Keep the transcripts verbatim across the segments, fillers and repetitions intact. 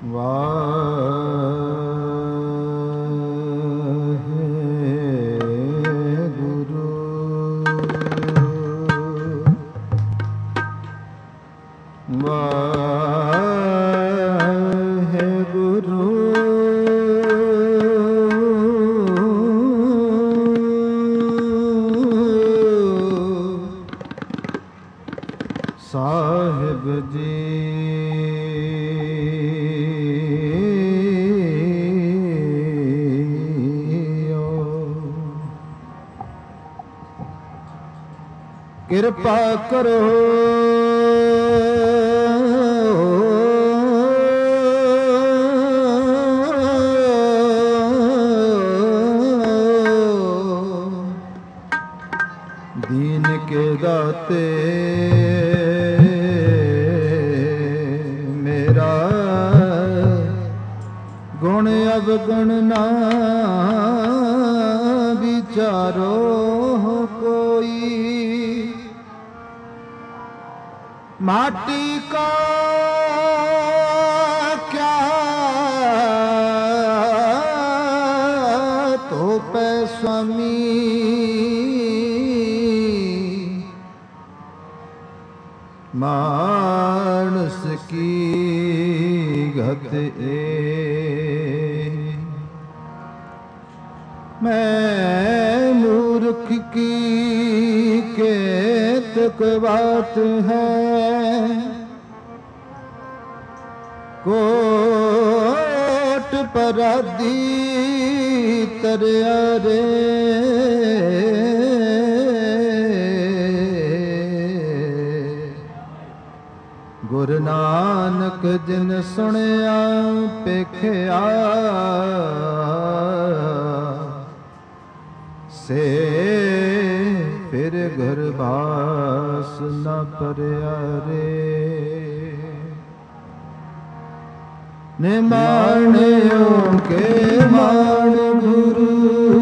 वाहेगुरु वाहेगुरु साहिब जी कृपा करो दीन के दाते मेरा गुण अवगुण ना विचारो कोई माटी का क्या तो पे स्वामी मानस की गत ए मैं मूर्ख की केतक बात है कोट पराधी तरया रे गुरु नानक जिन सुनिया पेखिया से फिर घर बास न परया रे निमाणियों के मान गुरु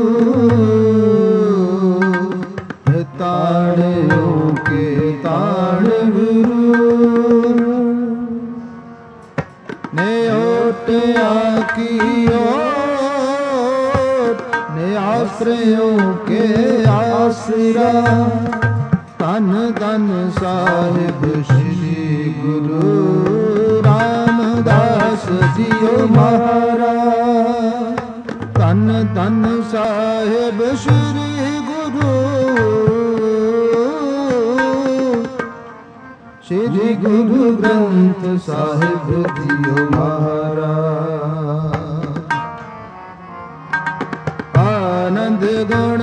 ताड़ियों के ताड़ गुरु ने ओटिया की ओट ने आश्रयों के आसरा तन तन साहिब श्री गुरु रामदास जियो महाराज तन तन साहिब श्री गुरु श्री गुरु ग्रंथ साहिब जियो महाराज आनंद गुण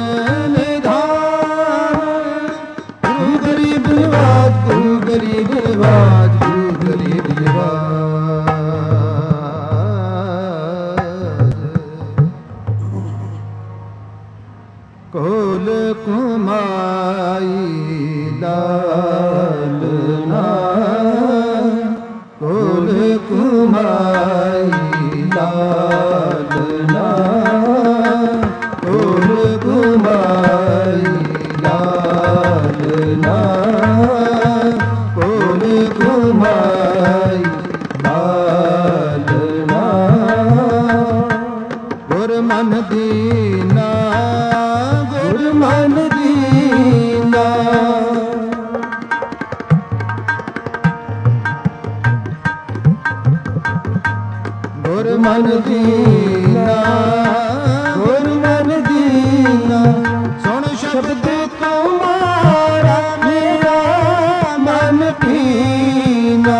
निधान तू गरीब नवाज तू गरीब नवाज तू गरीब नवाज कोल कुमाई लालना कोल कुमाई लालना कोल कुमाई लालना कोल कुमाई लालना गुर मन दीना गुर मन दीना गुर मन दीना गुर मन दीना सुन शब्द तुम्हारा मेरा मन पीना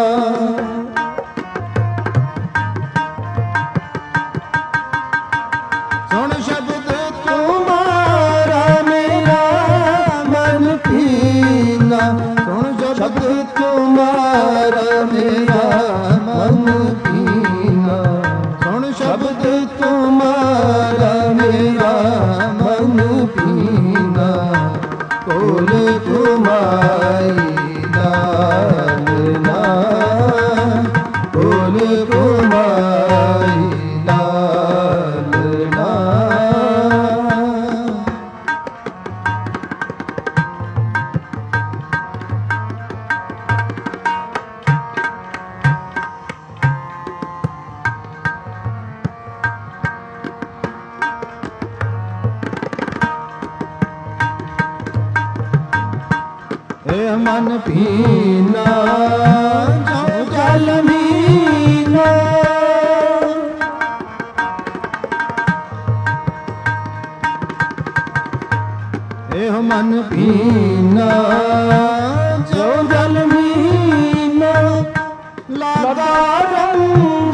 सुन शब्द तुम्हारा मेरा मन पीना सुन शब्द तुम्हारा मेरा मन पीना सुन शब्द तुम्हारा मेरा मन पीना कोल कुमाई लालना कोल कुमाई लालना मन पीना जो जल मीना। एह मन पीना जो जल मीना, लगा रंग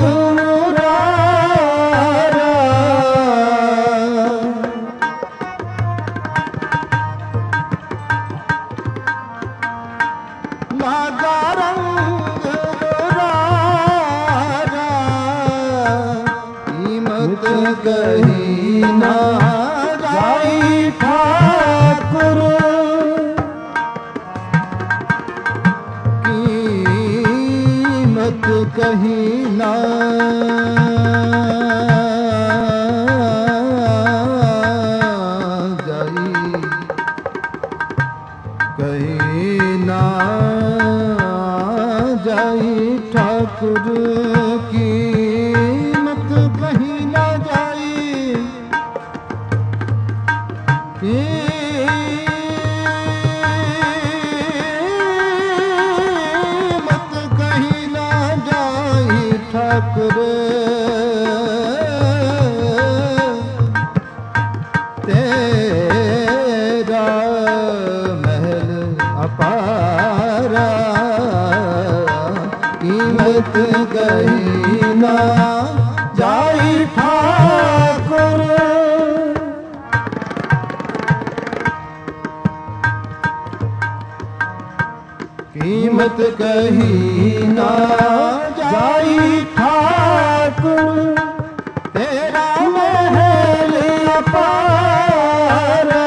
मुरारा। लगा रंग मुरारा, कीमत कहीं ना जाई ठाकुर, कीमत कहीं ना जाई, कहीं ना जाई ठाकुर, कीमत कहीं ना जाई। कीमत कहीं ना जाई ठाकुर, तेरा महल अपारा, कीमत कहीं ना जाई ठाकुर। कीमत कहीं ना जाई ठाकुर, तेरा महल अपारा।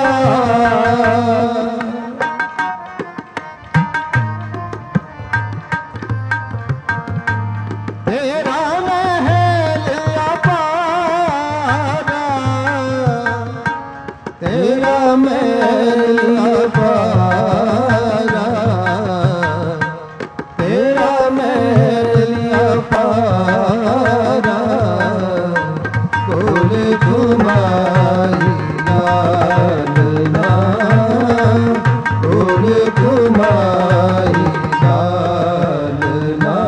तेरा महल अपारा, तेरा महल अपारा, तेरा महल अपारा। कोल घुमाई लालना, कोल घुमाई लालना,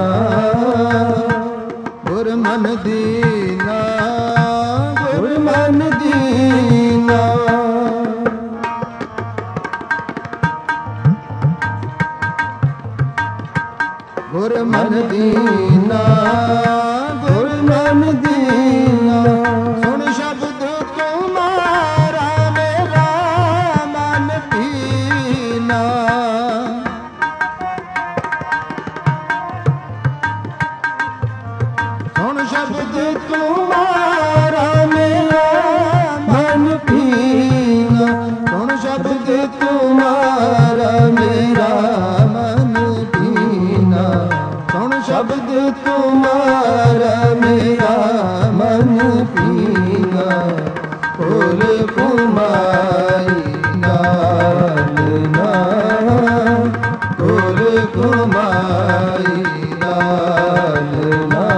गुर मन दीना, गुर मन दीना। गुर मन दीना, गुर मन दीना, सुन शब्द तुम्हारा मेरा मन पीना। सुन शब्द तुम्हारा मेरा मन पीना, सुन शब्द तुम्हारा मेरा मन पीना, सुन शब्द तुम्हारा मेरा मन पीना। फूल कुमाई लालना, फूल कुमाई लालना,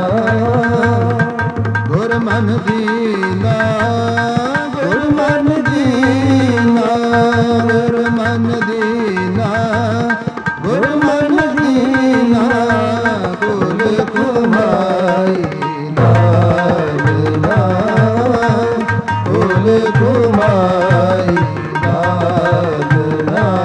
गुर मन दीना, गुर मन दीना, गुर मन दीना, गुर मन दीना। फूल कुमाई लालना, फूल कुमाई लालना।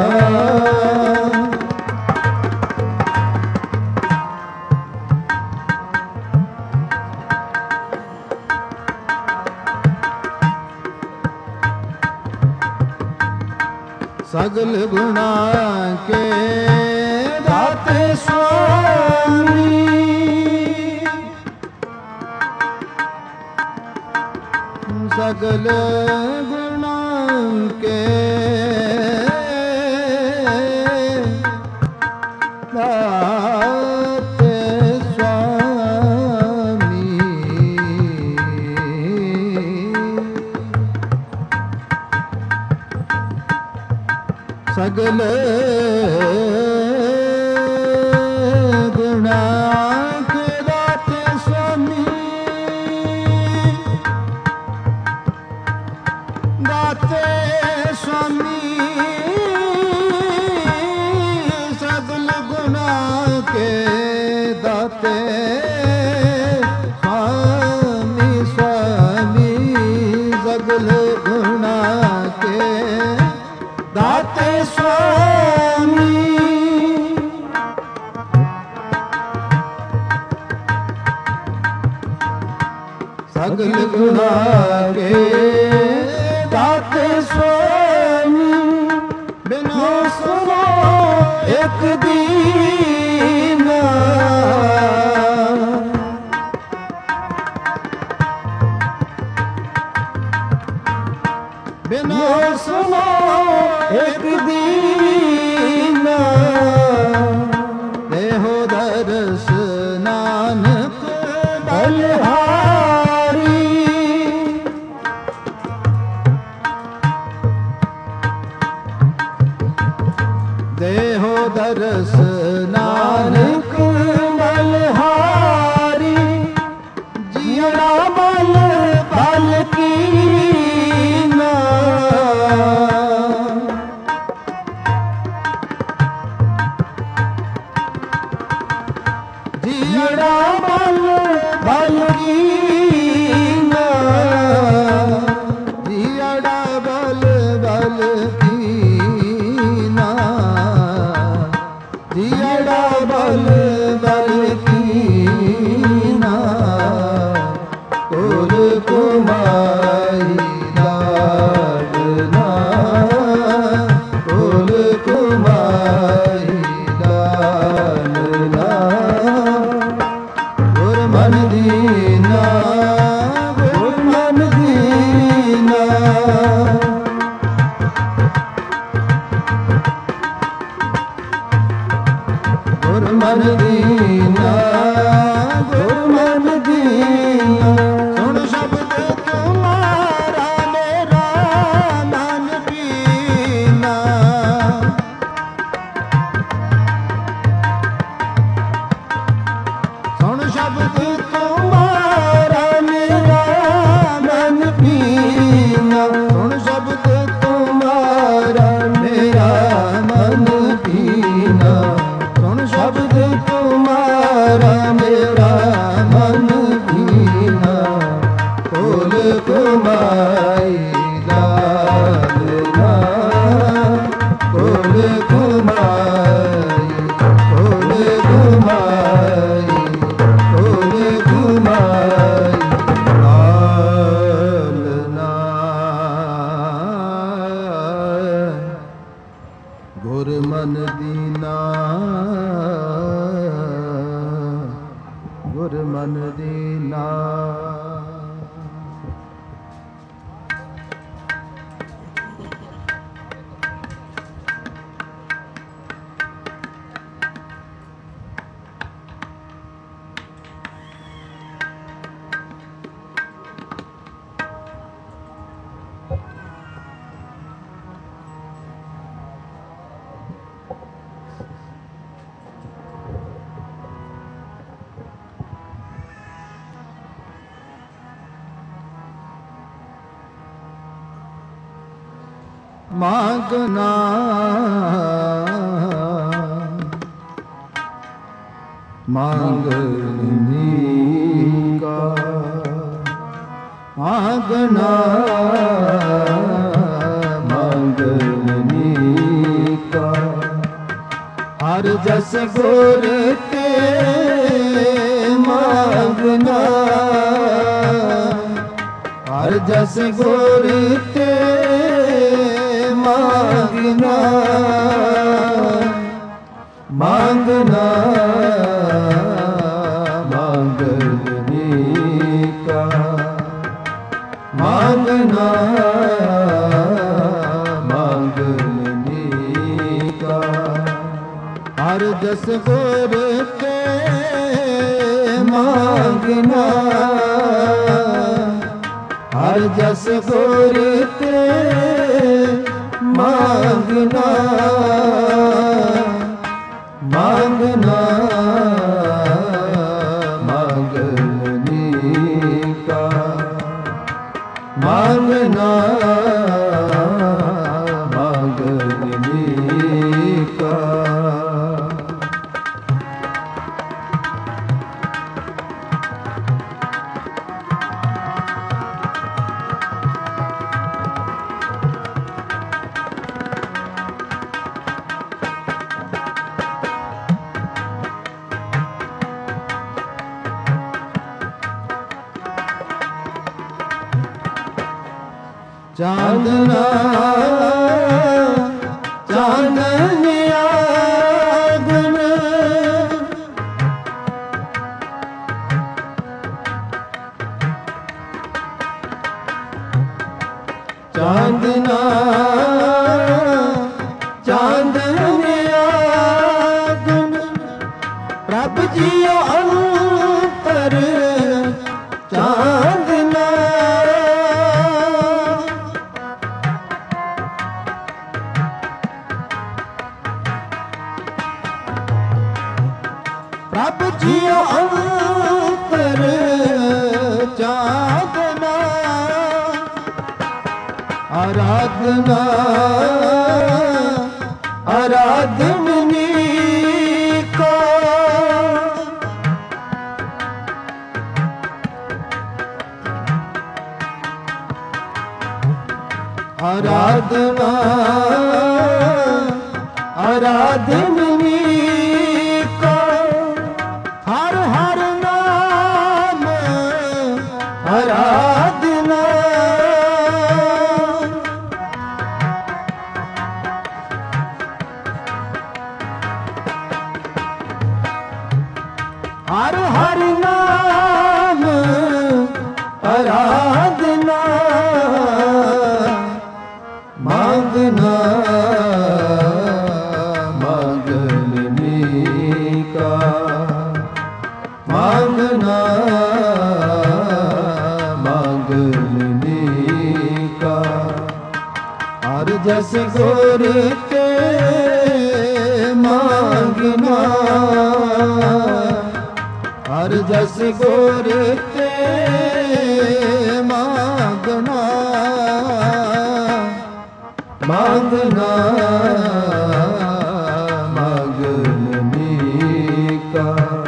सगल गुणा के दाते स्वामी, सगल गुणा के दाते स्वामी, सगल गुणा के दाते स्वामी, दाते स्वामी, सगल गुना के दाते स्वामी बिना सुनो एक दीना बिना सुनो एक दीना देहो दर्श नानक बलहारी देहो दर्श नानक बलहारी जियरा बल बल की जियरा बल बल कीना जियरा बल बल कीना जियरा बल बल कीना कुल कुमाई लाडना कुल कुमाई लाडना मन दीना गुर मन दीना गुर मन दीना गुर मन दीना सुन शब्द तुम्हारा मेरा मन दीना सुन शब्द तुम्हारा मेरा मन पीना सुन शब्द तुम्हारा मेरा मन पीना सुन शब्द तुम्हारा मेरा मन पीना कुल कुमाई लालना कुल कुमाई कुल कुमाई कुल कुमाई लालना गुर मन दीना गुर मन दीना मांगना मांगनी का मांगना मांगनी का हर जस गुर के मांगना हर जस गुर के मांगना मांगना मांगनी का मांगना मांगनी का हर जस गुर के मांगना हर जस गुर के मांगना मांगना मांगनी का मांगना मांगनी का चांदना चांदनिया गुन चांदना चांदनिया गुन प्रभ जियो अंतर चांदना प्रभ जियो अंतर चांदना आराधना आराधनी को आराधना आराधनी को हर हर नाम आराधना हर हर नाम आराधना मांगना मांगने का मांगना मांगने का हर जस गुर के मांगना हर जस गुर ते मांगना मांगना मांगने का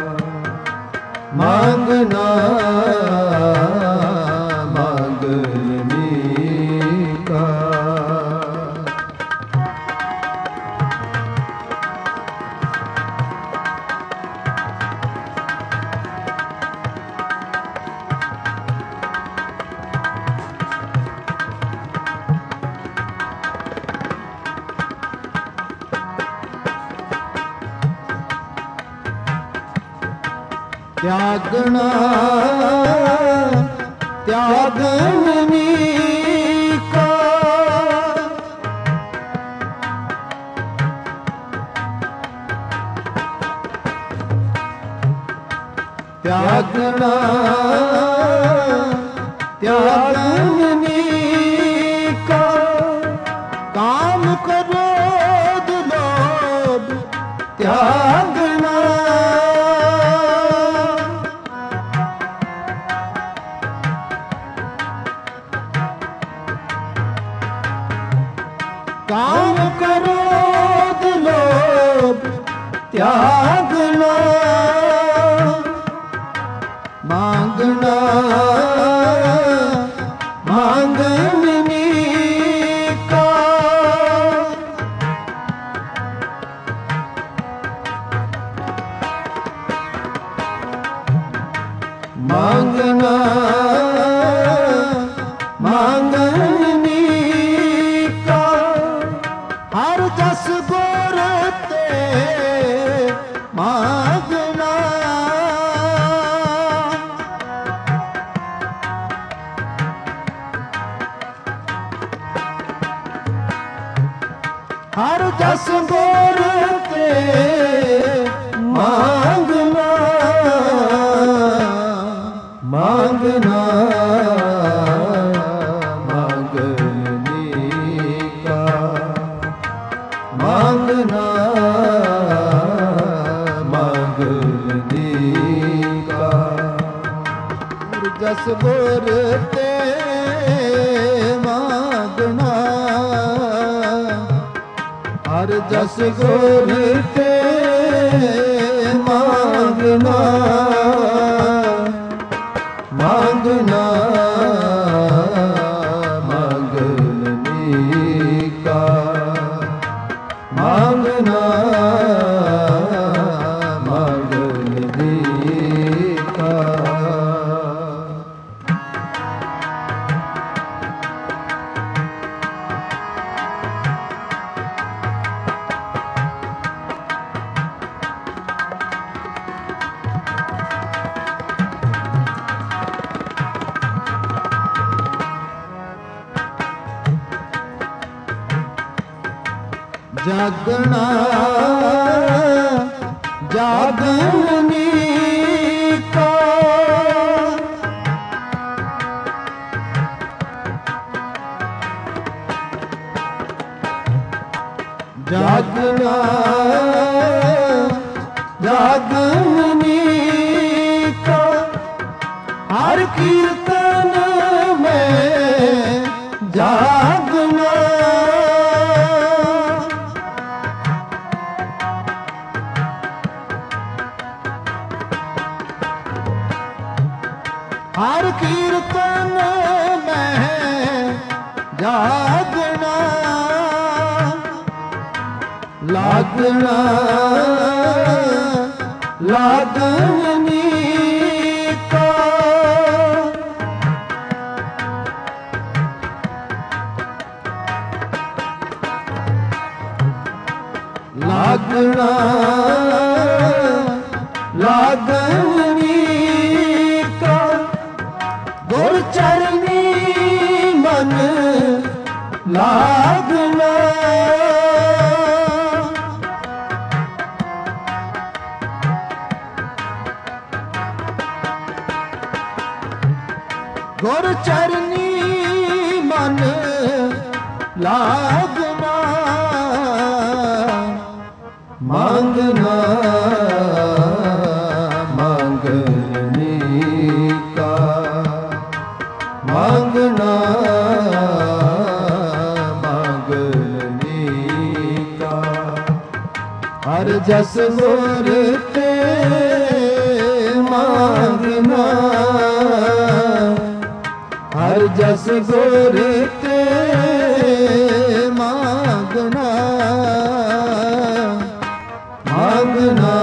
मांगना मांगने का त्यागना त्यागनी का त्यागना त्यागनी का काम क्रोध लोभ त्यागना काम क्रोध लोभ त्यागना मांगना मांगनी का मांगना मांगनी का हर जस गुर ते मांगना हर जस गुर ते मांगना मांगना मांगने का मांगना मांगने का जस गुर ते मांगना हर जस गुर ते मांगना मांगना मांगने का मांगना मांगने का ਜਾਗਣਾ ਜਾਗਣੀ ਕਾ ਜਾਗਣਾ ਜਾਗਣੀ ਕਾ ਹਰ ਕੀਰਤਨ ਮੈਂ ਜਾਗਣਾ ਹਰ ਕੀਰਤਨ ਮੈਂ ਜਾਗਣਾ ਲਾਗਣਾ ਲਾਗਣੀ ਕਾ ਲਾਗਣਾ ਲਾਗਣੀ ਕਾ ਗੁਰ ਚਰਨੀ ਮਨ ਲਾਗਣਾ ਗੁਰ ਚਰਨੀ ਮਨ ਲਾਗਣਾ ਮੰਗਣਾ ਮੰਗਣੀ ਕਾ ਮੰਗਣਾ ਮੰਗਣੀ ਕਾ ਹਰ ਜਸ ਗੁਰ ਤੇ ਮੰਗਣਾ ਹਰ ਜਸ ਗੁਰ ਤੇ ਮੰਗਣਾ ਮੰਗਣਾ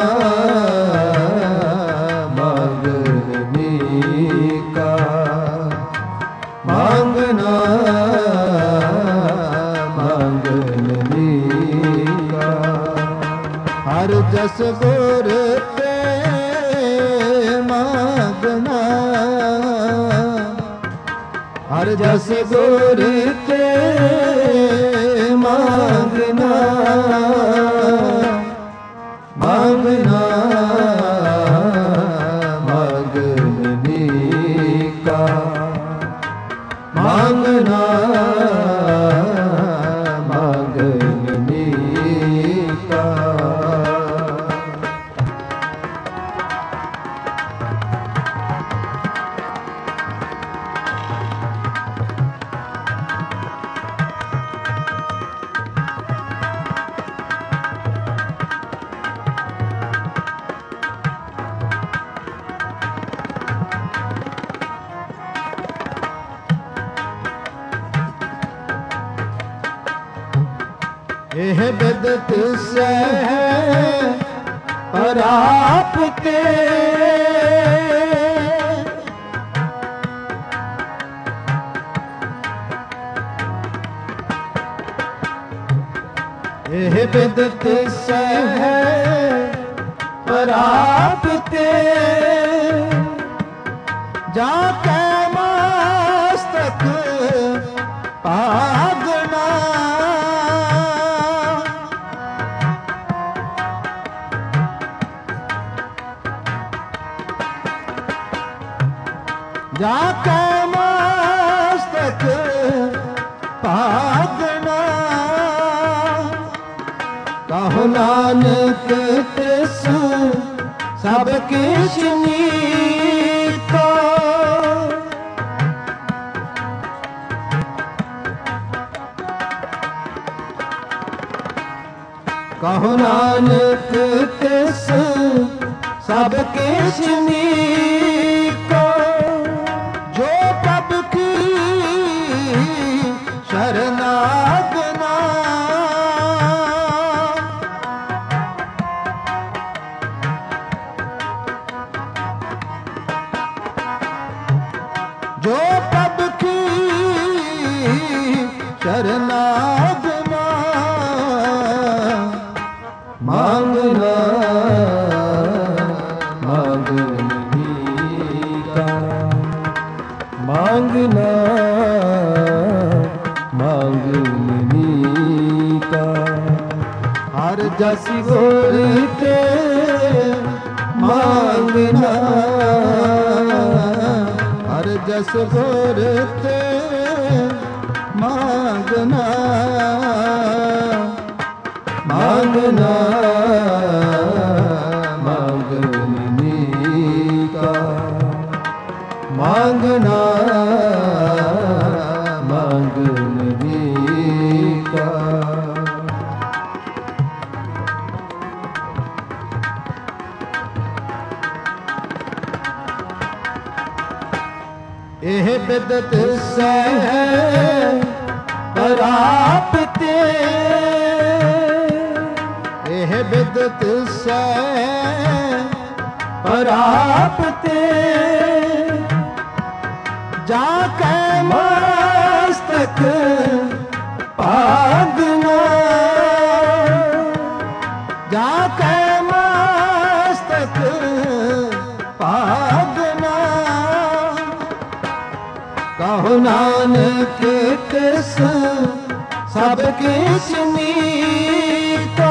ਮੰਗਣੀ ਕਾ ਮੰਗਣਾ ਮੰਗਣੀ ਕਾ ਹਰ ਜਸ ਗੁਰ ਤੇ ਮੰਗਣਾ ਹਰ ਜਸ ਗੁਰ ਤੇ ਮੰਗਣਾ ਮੰਗਣਾ ਮੰਗਣੀ ਕਾ ਮੰਗਣਾ ਮੰਗਣੀ ਕਾ ਇਹ ਬਿਦਤ ਸਹਿ ਪਰਾਪ ਤੇ ਇਹ ਬਿਦਤ ਸਹਿ ਪਰਾਪ ਤੇ ਜਾ ਕੇ ਮਸਤਕ ਭਾਗਣਾ ਜਾ ਕੇ ਮਸਤਕ ਭਾਗਣਾ ਕਹੋ ਨਾਨਕ ਤਿਸ ਸਭ ਕਿਛ ਨੀਕੋ ਕਹੋ ਨਾਨਕ ਤਿਸ ਸਭ ਕਿਛ ਨੀਕੋ ਜੋ ਪ੍ਰਭ ਕੀ ਸ਼ਰਨਾਗਨਾ ਜੋ ਪ੍ਰਭ ਕੀ ਸ਼ਰਨਾਗਨਾ ਮੰਗਣਾ ਮੰਗਣੀ ਕਾ ਮੰਗਣਾ ਮੰਗਣੀ ਕਾ जस गुर ते मांगना, हर जस गुर ते मांगना, मांगना मांगनी का, मांगना मांगनी का। एह बिदत सह प्राप्ते, एह बिदत सह प्राप्ते, जाके मस्तक पागना, जाके मस्तक पागना, कहो नानक किस सब किछ मीता,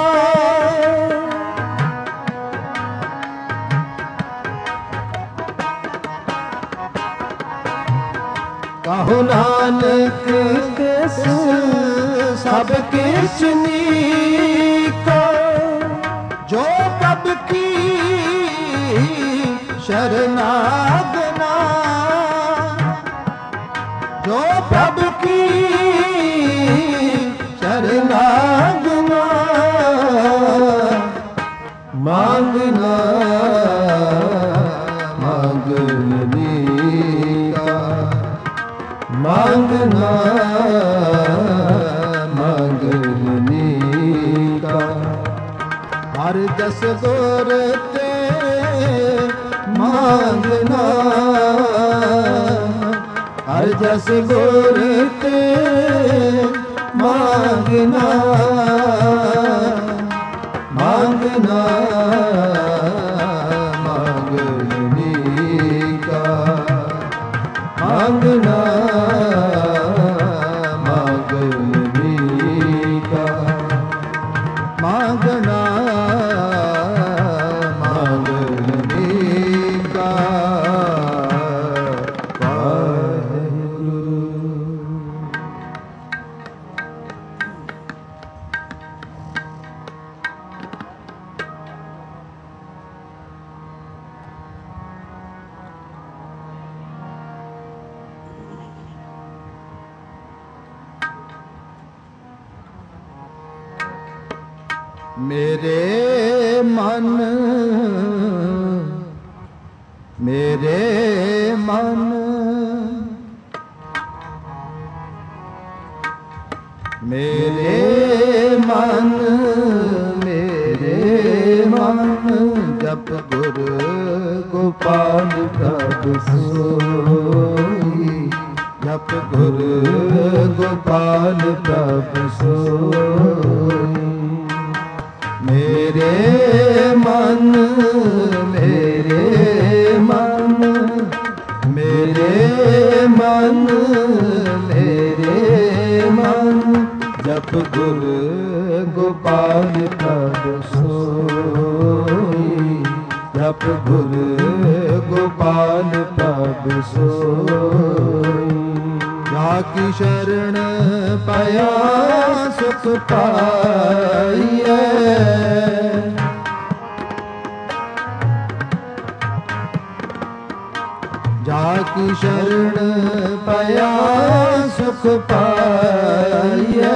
कहो नानक किस सब किछ नीका, जो प्रभ की शरणागना, जो प्रभ की शरणागना, मांगना मांगनी का, मांगना मांगनी का। हर जस गुर ते मांगना, हर जस गुर ते मांगना, मांगना मांगनी का, मांगना मांगनी का, मांगना मांगनी का। वाहिगुरु। मेरे मन, मेरे मन, मेरे मन, मेरे मन, जप गुर गोपाल प्रभु सोई, जप गुर गोपाल प्रभु सोई। मेरे मन, मेरे मन, मेरे मन, मेरे मन, जप गुर गोपाल प्रभु सोई, जप गुर गोपाल प्रभु सोई। जाकी शरण पाया सुख पाइए, जाकी शरण पाया सुख पाइए,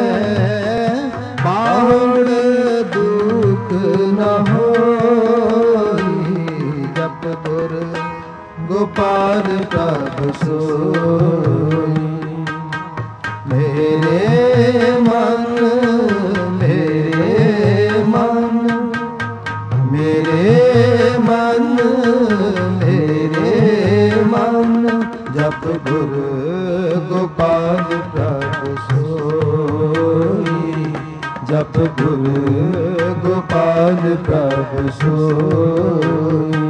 बाहुड़ दुख न होई, जप गुर गोपाल प्रभु सोई। मेरे मन, मेरे मन, मेरे मन, मेरे मन, जप गुर गोपाल प्रभु सोई, जप गुर गोपाल प्रभु सोई।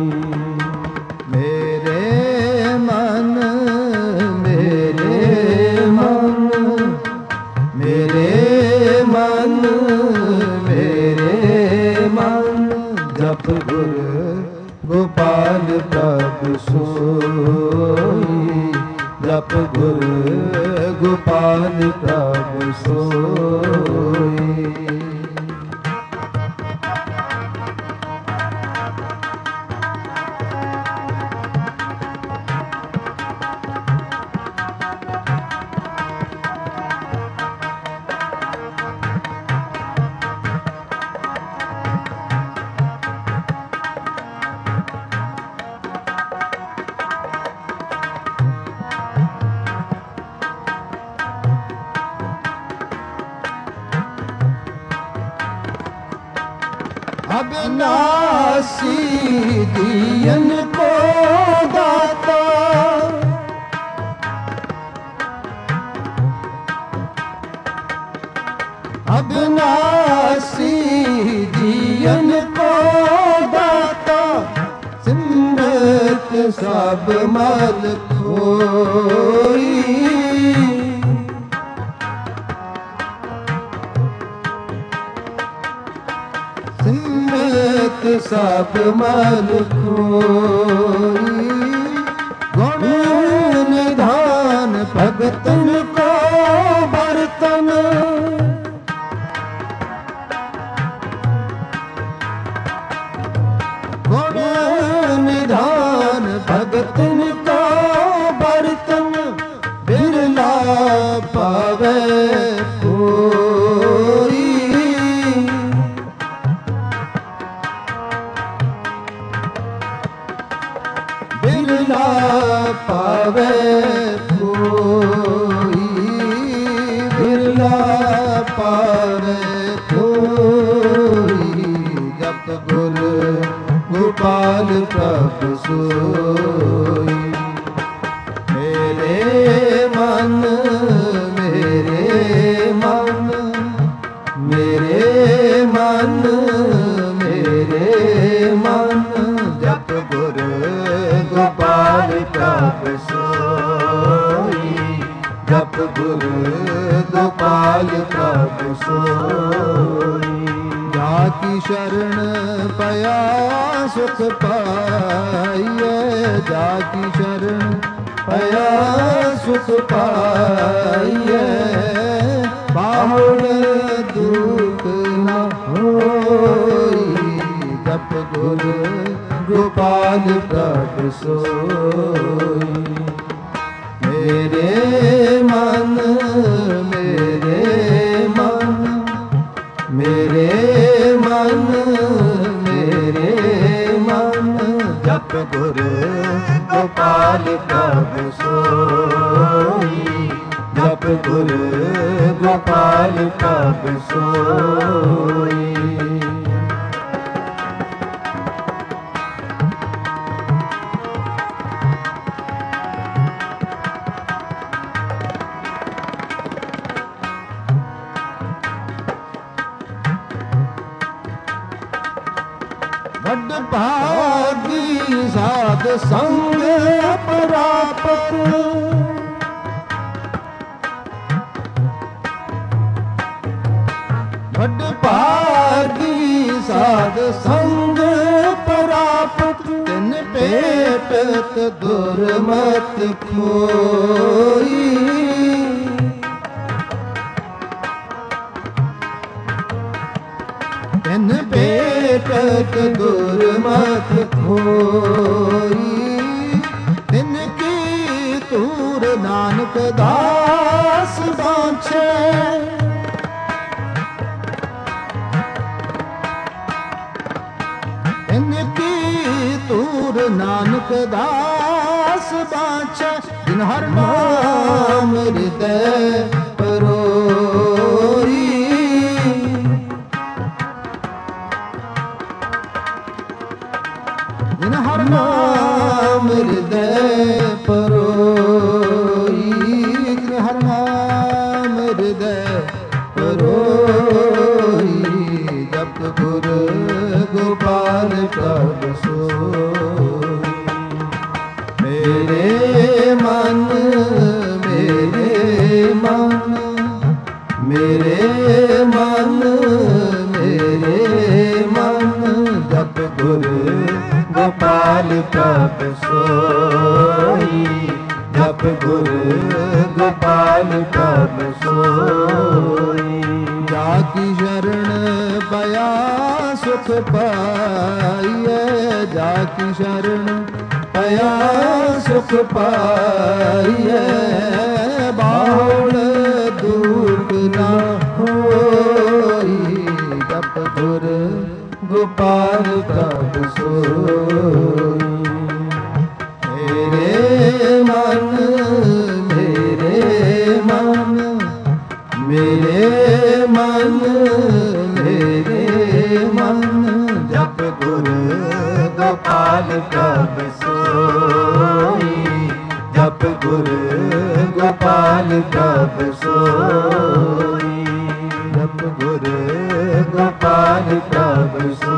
मेरे मन, मेरे मन, मेरे मन, मेरे सोई, जप गुर गोपाल प्रभु सोई। अविनाशी दियन को दाता, अविनाशी दियन को दाता, सिमरत सब मल खोई। सिमरत सब मल खोई, गुण निधान भगतन को बर्तन, गुण निधान भगतन को बर्तन, बिरला पावे कोई। बिरला पावे कोई, बिरला पावे कोई, जप गुर गोपाल प्रभु सोई। मेरे मन मेरे मन मेरे मन मेरे मन, जप गुर गोपाल प्रभु सोई, जप गुर गोपाल प्रभु सोई। जाकी शरण पया सुख पाइए, जाकी शरण पया सुख पाइए, बाहुल दुख न होई, जप गुर गोपाल प्रभु सोई। मेरे मन मेरे मन मेरे मन मेरे मन, जप गुर गोपाल प्रभु सोई, जप गुर गोपाल प्रभु सोई। बड़ भागी साध संग प्राप्त, बड़ भागी साध संग प्राप्त, तिन पेटत दुर्मत खोई। तिन पेटत दुर्मत खोई, तिनकी तूर नानक दास बाँछे। तिनकी तूर नानक दास बाँछे, जिन हर नाम हृदय परोई। जिन हर नाम हृदय परोई, जिन हर नाम हृदय परोई, जप गुर गोपाल प्रभु सोई। मेरे मन मेरे मन मेरे मन मेरे मन, जप गुर गोपाल ਗੋਪਾਲ ਪ੍ਰਭ ਸੋਈ, ਜਪ ਗੁਰ ਗੋਪਾਲ ਪ੍ਰਭ ਸੋਈ। ਜਾ ਕੀ ਸ਼ਰਨ ਪਿਆ ਸੁਖ ਪਾਈਐ, ਜਾ ਕੀ ਸ਼ਰਨ ਪਿਆ ਸੁਖ ਪਾਈਐ, ਬਾਹੁਲ ਦੁਖ ਨਾ ਹੋਈ, ਜਪ ਗੁਰ ਗੋਪਾਲ ਪ੍ਰਭ ਸੋਈ। ਮੇਰੇ ਮਨ ਮੇਰੇ ਮਨ ਮੇਰੇ ਮਨ ਮੇਰੇ ਮਨ, ਜਪ ਗੁਰ ਗੋਪਾਲ ਪ੍ਰਭ ਸੋਈ, ਜਪ ਗੁਰ ਗੋਪਾਲ ਪ੍ਰਭ ਸੋਈ, ਜਪ ਗੁਰ ਗੋਪਾਲ ਪ੍ਰਭ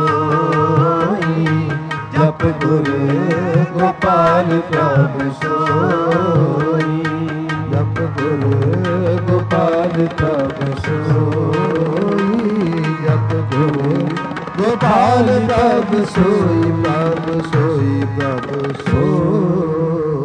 ਸੋਈ, ਜਪ ਗੁਰ ਗੋਪਾਲ ਪ੍ਰਭ ਸੋਈ, ਜਪ ਗੁਰ ਗੋਪਾਲ ਪ੍ਰਭ ਸੋਈ, ਜਪ ਗੁਰ ਗੋਪਾਲ ਪ੍ਰਭ ਸੋਈ, ਪ੍ਰਭ ਸੋਈ, ਪ੍ਰਭ ਸੋਈ।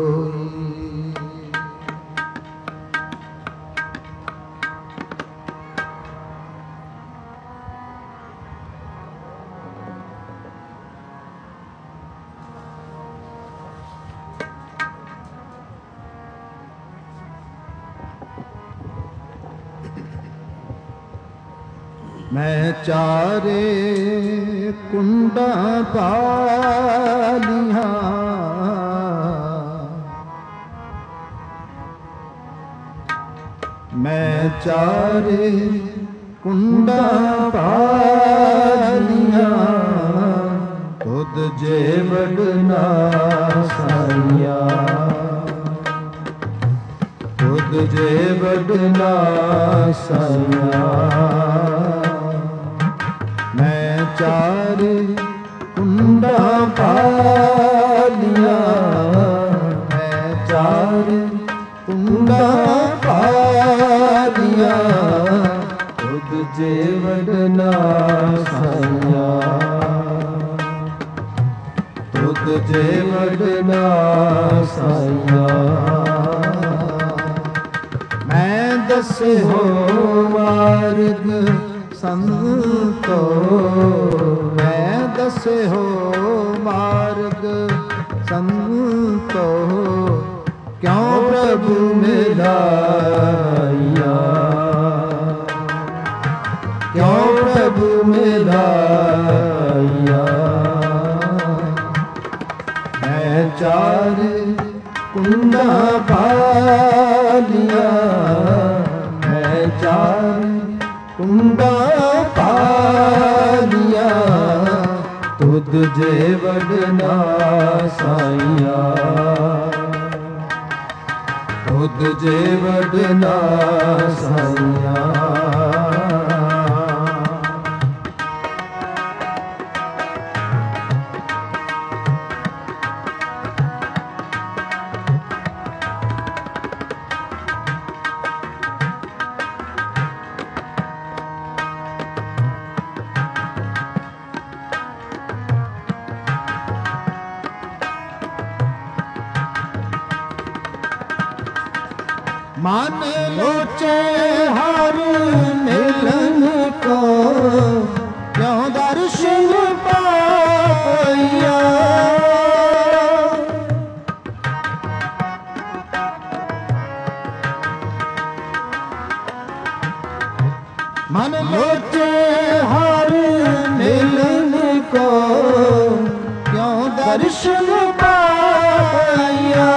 ਮੈਂ ਚਾਰੇ ਕੁੰਡਾਂ ਪਾਲੀਆਂ, ਮੈਂ ਚਾਰੇ ਕੁੰਡਾਂ ਪਾਲੀਆਂ, ਤੁਧ ਜੇ ਵਡਨਾ ਸਾਈਆਂ, ਤੁਧ ਜੇ ਵਡਨਾ ਸਾਈਆਂ। ਮੈਂ ਚਾਰੇ ਕੁੰਡਾਂ ਪਾਲੀਆਂ, ਮੈਂ ਚਾਰੇ ਕੁੰਡਾਂ ਪਾਲੀਆਂ, ਤੁਧ ਜੇ ਵਡਨਾ ਸਾਈਆਂ, ਤੁਧ ਜੇ ਵਡਨਾ ਸਾਈਆਂ। ਮੈਂ ਦਸਿਓ ਮਾਰਗ ਸੰਤੋ, ਮੈਂ ਦਸਿਓ ਮਾਰਗ ਸੰਤੋ, ਕਿਉ ਪ੍ਰਭੂ ਮਿਲਾਇਆ, ਕਿਉ ਪ੍ਰਭੂ ਮਿਲਾਇਆ। ਮੈਂ ਚਾਰੇ ਕੁੰਡਾਂ ਪਾਲੀਆਂ, ਮੈਂ ਚਾਰੇ ਕੁੰਡਾਂ ਪਾਲੀਆਂ, ਤੁਧ ਜੇ ਵਡਨਾ ਸਾਈਆਂ, ਤੁਧ ਜੇ ਵਡਨਾ ਸਾਈਆਂ। ਮਨ ਲੋਚੇ ਹਰ ਮਿਲਨ ਕੋ, ਕਿਉ ਦਰਸ਼ਨ ਪਾਇਆ। ਮਨ ਲੋਚੇ ਹਰ ਮਿਲਨ ਕੋ, ਕਿਉ ਦਰਸ਼ਨ ਪਾਇਆ।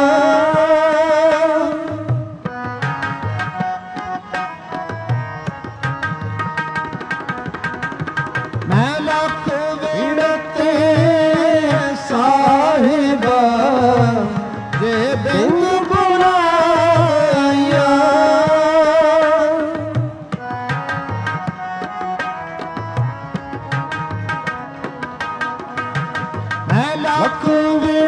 ਮੈਂ ਲੱਖ ਵਿੜਤੇ ਸਾਹਿਬਾ, ਜੇ ਬਿਨ ਬੁਲਾਇਆ। ਮੈਂ ਲੱਖ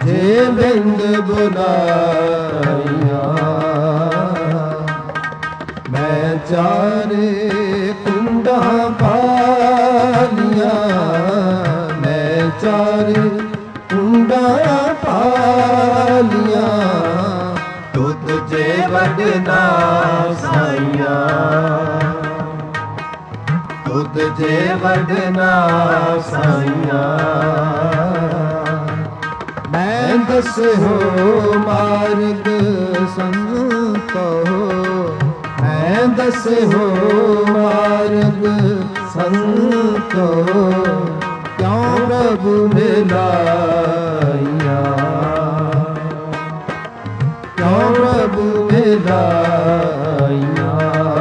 ਜੇ ਬਿੰਦ ਬੁਲਾਈਆ ਮੈਂ ਚਾਰੇ ਕੁੰਡਾਂ ਪਾਲੀਆਂ ਮੈਂ ਚਾਰੇ ਕੁੰਡਾਂ ਪਾਲੀਆਂ ਦੁੱਧ ਜੇ ਵਡਨਾ ਸਾਈਆਂ ਦੁੱਧ ਜੇ ਵਡਨਾ ਸਾਈਆਂ ਮੈਂ ਦਸਿਓ ਮਾਰਗ ਸੰਤੋ ਮੈਂ ਦਸਿਓ ਮਾਰਗ ਸੰਤੋ ਕਿਉ ਪ੍ਰਭੂ ਮਿਲਾਈਆ ਕਿਉ ਪ੍ਰਭੂ ਮਿਲਾਈਆ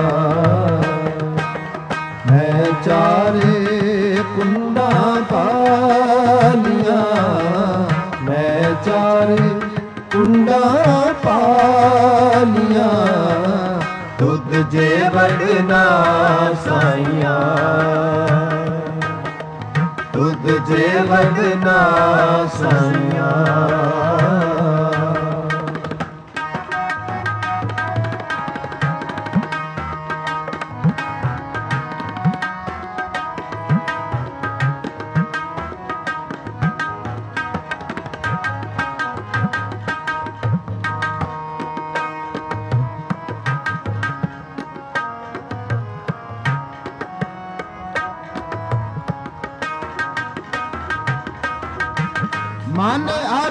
ਮੈਂ ਚਾਰੇ ਕੁੰਡਾਂ ਪਾਲੀਆਂ ਮੈਂ ਚਾਰੇ ਕੁੰਡਾਂ ਪਾਲੀਆਂ ਦੁੱਧ ਜੇ ਵਡਨਾ ਸਾਈਆਂ ਦੁੱਧ ਜੇ ਵਡਨਾ ਸਾਈਆਂ ਮਨ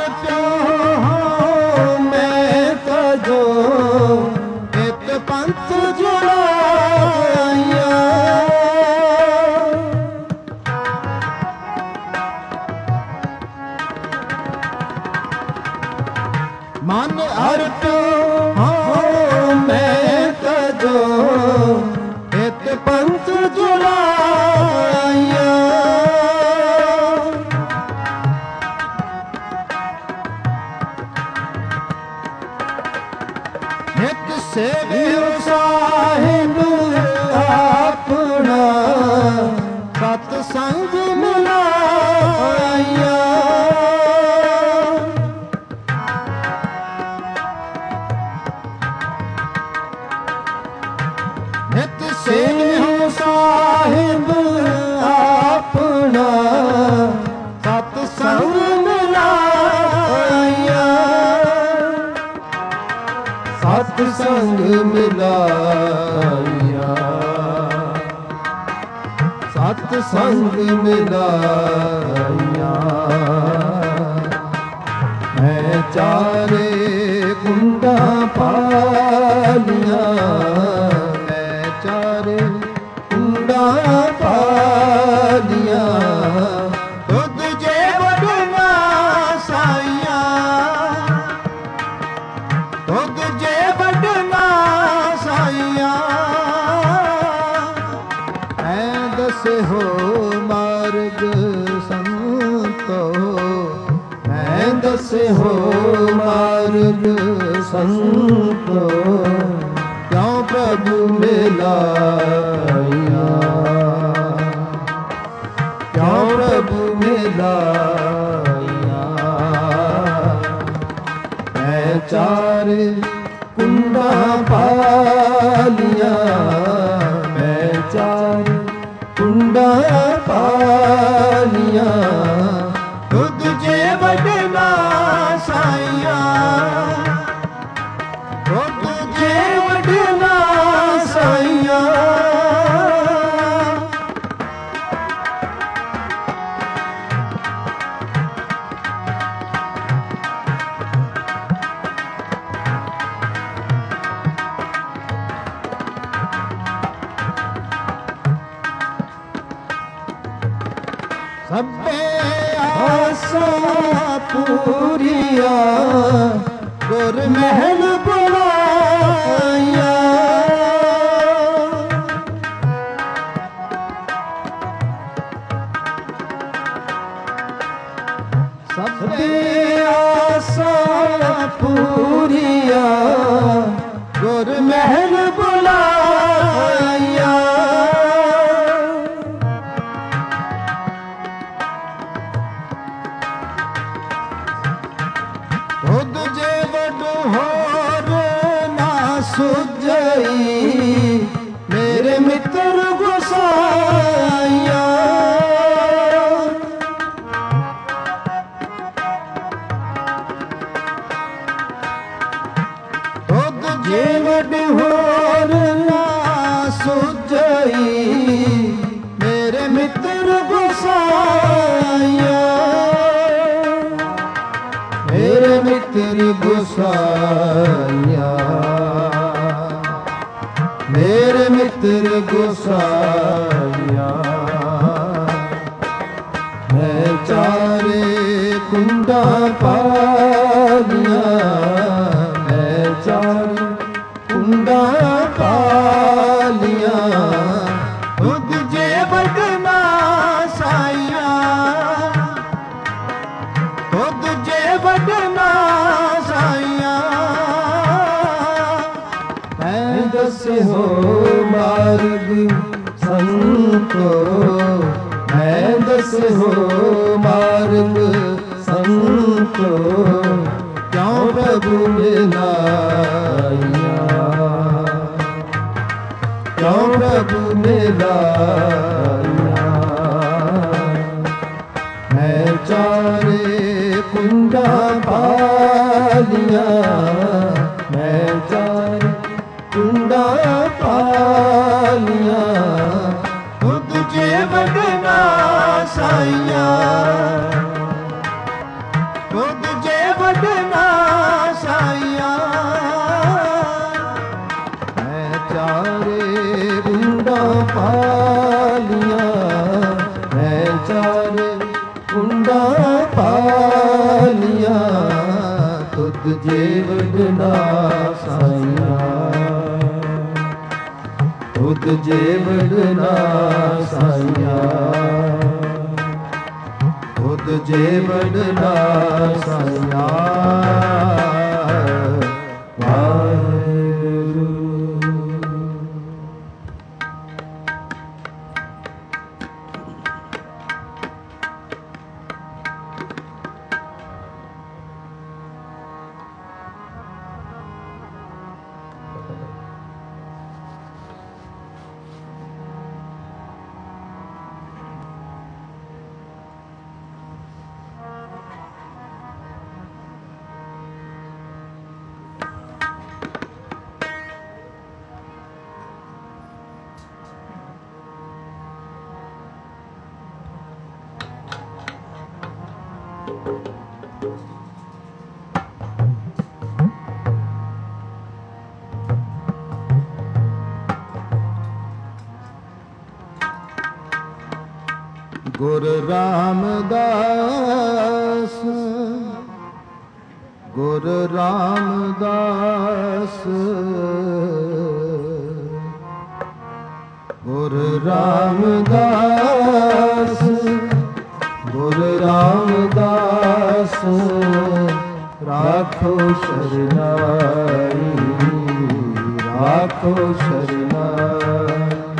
ਅਰਪਿਓ ਮੈਂ ਤਜੋ ਇਤ ਪੰਥ ਜੁੜਾਇਆ ਮਨ ਅਰਪਿਓ ਮੈਂ ਤਜੋ ਇਤ ਪੰਥ ਜੁੜਾਇਆ ਨਿਤ ਸੇਵਿਓ ਸਾਹਿਬ ਆਪਣਾ ਸਤ ਸੰਗ ਮਿਲਾਇਆ ਨਿਤ ਸੇਵਿਓ ਸਾਹਿਬ ਆਪਣਾ ਸਤ ਸੰਗ ਮਿਲਾਇਆ ਸਤ ਸੰਗ ਮਿਲਾਇਆ ਸਤ ਸੰਗ ਮਿਲਾਇਆ ਮੈਂ ਚਾਰੇ ਕੁੰਡਾਂ ਪਾਲੀਆਂ ਮੈਂ ਚਾਰੇ ਕੁੰਡਾਂ ਪਾਲੀਆਂ ਦੁੱਧ ਜੇ ਵਡਨਾ ਸਾਈਆਂ ਦੁੱਧ ਜੇ ਵਡਨਾ ਸਾਈਆਂ ਮੈਂ ਦਸਿਓ ਮਾਰਗ ਸੰਤੋ ਮੈਂ ਦਸਿਓ ਮਾਰਗ ਸੰਤੋ ਕਿਉ ਪ੍ਰਭੂ ਮਿਲਾਈਆ ਕਿਉ ਪ੍ਰਭੂ ਮਿਲਾਈਆ ਮੈਂ ਚਾਰੇ ਕੁੰਡਾਂ ਪਾਲੀਆਂ ਮੈਂ ਚਾਰੇ ਕੁੰਡਾਂ ਪਾਲੀਆਂ ਦੁੱਧ ਜੇ ਵਡਨਾ ਸਾਈਆਂ ਦੁੱਧ ਜੇ ਵਡਨਾ ਸਾਈਆਂ ਸਭੇ ਆਸਾਂ ਪੂਰੀਆਂ ਗੁਰ ਮਹਿਲ ਬੁਲਾਇਆ ਸਭੇ ਆਸਾਂ ਪੂਰੀਆਂ ਗੁਰ ਮਹਿਲ ਬੁਲਾਇਆ खुद जे बड़ होर ना सुझई मेरे मित्र गोसाइया खुद जे बड़ होर ना सुझई मेरे मित्र गोसाइया मेरे मित्र गोसाइया मेरे मित्र गोसाइया मैं चारे कुंडा पालिया मैं चारे कुंडा पालिया खुद जे बदना साइया खुद जे बदना साइया मैं दस हो मार्ग संतो मैं दस हो मार्ग संतो क्यों प्रभु मिलाइया क्यों प्रभु मिलाइया मैं चारे कुंडा पालिया मैं चारे कुंडा पालिया खुद जे बदना साइया खुद जे बदना साइया मैं चारे कुंडा पालिया मैं चारे कुंडा पालिया खुद जे बदना साइया खुद जे बदना साइया खुद जे बदना साइया वाहिगुरू। गुरु रामदास गुरु रामदास गुरु रामदास गुरु रामदास राखो शरणाई राखो शरणाई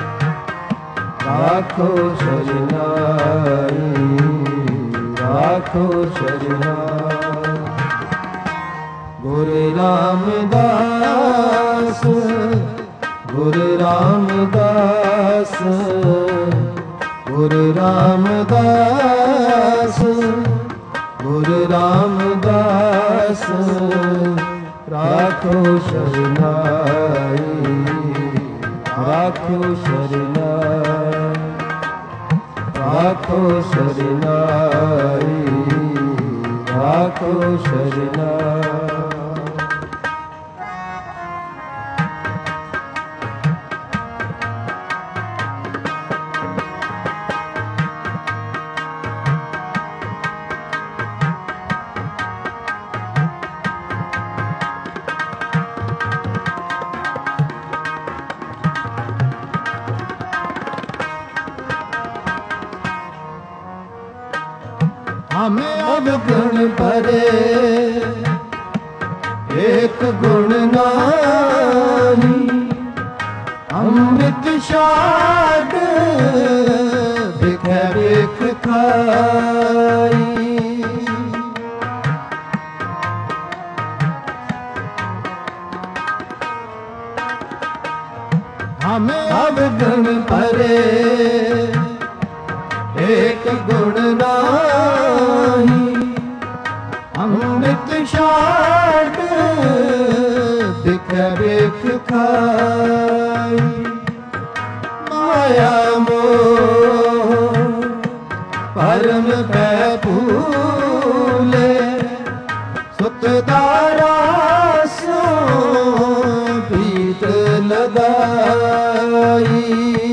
राखो शरणाई राखो शरणाई गुरु रामदास गुरु रामदास गुरु रामदास गुरु रामदास राखो शरणाई राखो शरणाई राखो शरणाई राखो शरणाई। हमें अवगुण परे एक गुण नाही अमृत शाद बिखै बिख खाई हमें अवगुण परे एक गुण नाही, अमृत शाट दिखे बिख खाई। माया मोह परम पै फूले, सुत दारा सो प्रीत लगाई।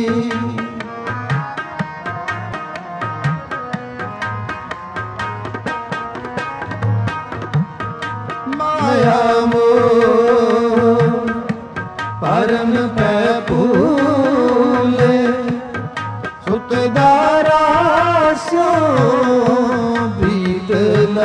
माया मोह परम पै फूले, सुत दारा सो प्रीत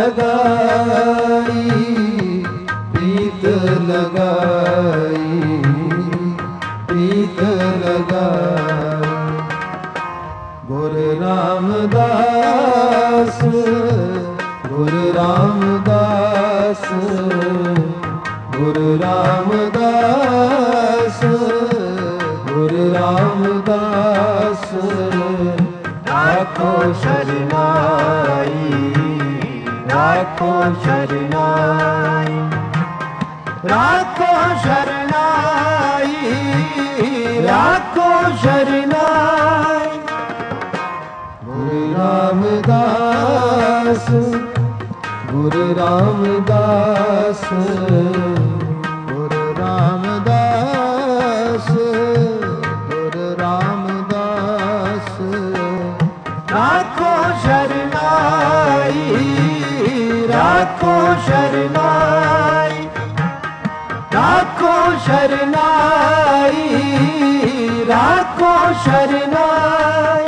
लगाई, प्रीत लगाई, प्रीत लगाई। गुरु रामदास, गुरु रामदास, गुरु रामदास, गुरु रामदास। राखो शरणाई, राखो शरणाई, राखो शरणाई, राखो शरणाई। गुरु रामदास, गुरु रामदास, गुरु रामदास, गुरु रामदास। राखो शरणाई, राखो शरणाई, राखो शरणाई, राखो शरणाई।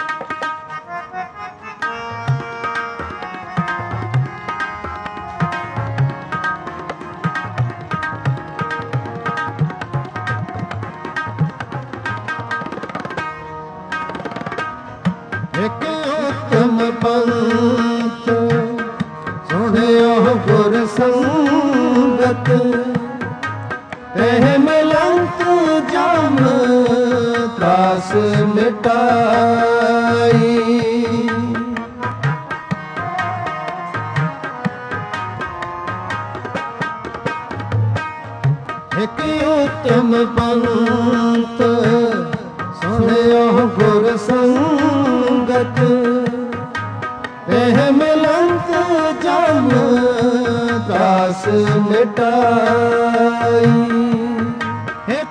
एक उत्तम पंथ सुनियो गुर संगत, तह मिलंत जम त्रास मिटाई। एक उत्तम पंथ सुनियो गुर संगत, तह मिलंत जम त्रास मिटाई। एक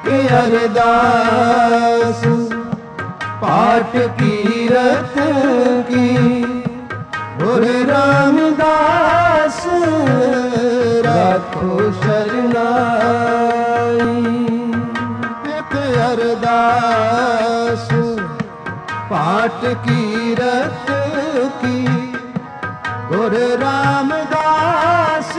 अरदास पाठ कीरत की, गुरु रामदास राखो शरणाई। एक अरदास पाठ कीरत की, गुरु रामदास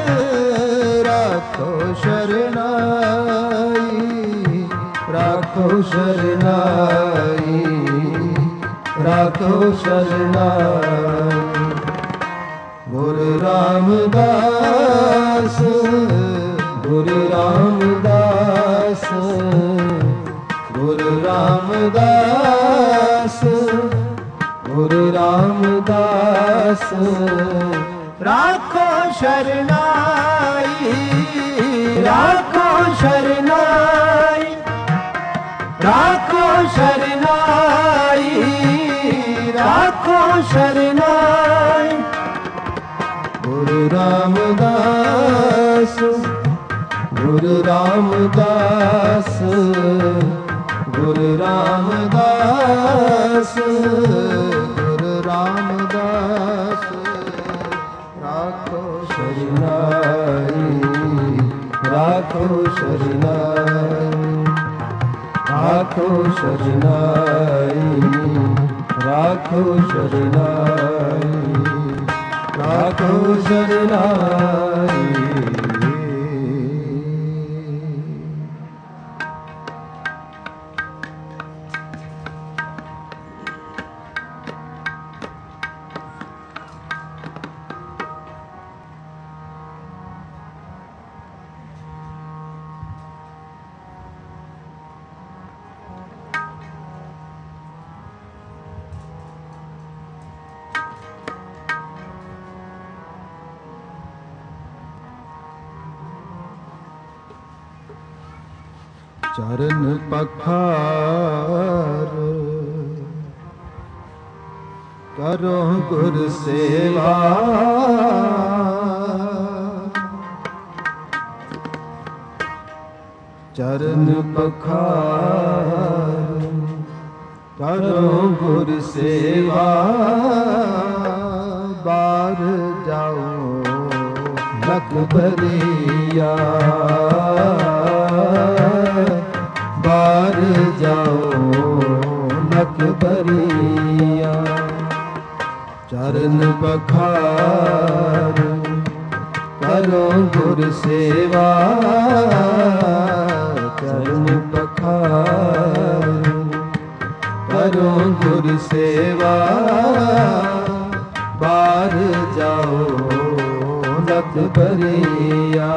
राखो शरणाई, राखो शरणाई, राखो शरणाई। गुरु रामदास, गुरु रामदास, गुरु रामदास, गुरु रामदास। राखो शरणाई, राखो शरणाई, राखो शरणाई, राखो शरणाई। गुरु रामदास, गुरु रामदास, गुरु रामदास, गुरु रामदास। राखो शरणाई, राखो शरणाई, राखो शरणाई, राखो शरणाई, राखो शरणाई। चरण पखार करो गुर सेवा चरण पखार करो गुर सेवा बार जाओ लख बरिया बार जाओ लख बरिया चरण पखार करो गुर सेवा चरण पखार करो गुर सेवा बार जाओ लख बरिया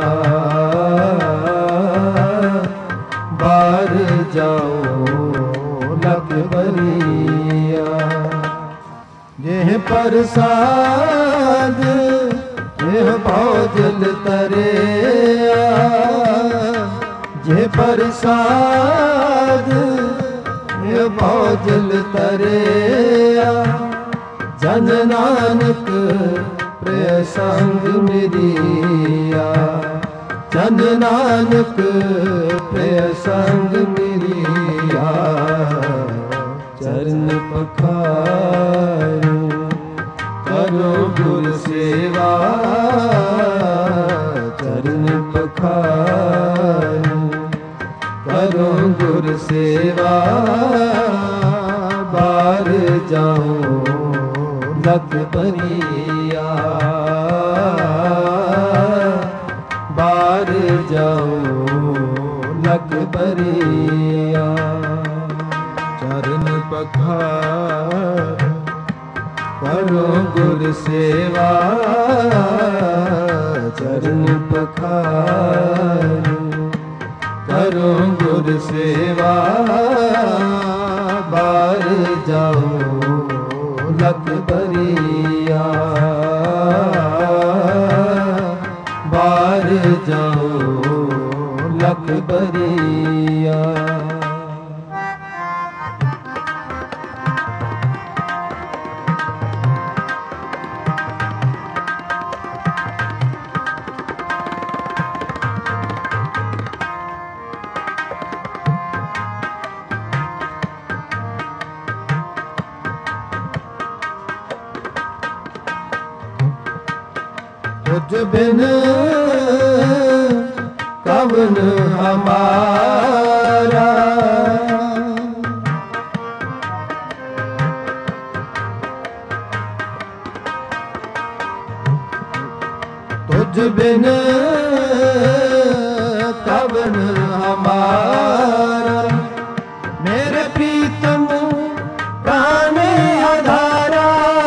बार जाओ लख बरिया यह प्रसाद यह भोजल तरे यह प्रसाद यह भोजल तरे जन नानक प्रिय संग मिरिया जन नानक प्रिय संग मिरिया चरण पखार करो गुर सेवा चरण पखार करो गुर सेवा बार जाओ लख बरिया बार जाओ लख बरिया चरण पखार करो गुर सेवा चरण पखार करो गुर सेवा बार जाओ लख बरिया बार जाओ लख बरिया तुझ बिन कवन हमारा तुझ बिन कवन हमारा मेरे प्रीतम प्राण आधारा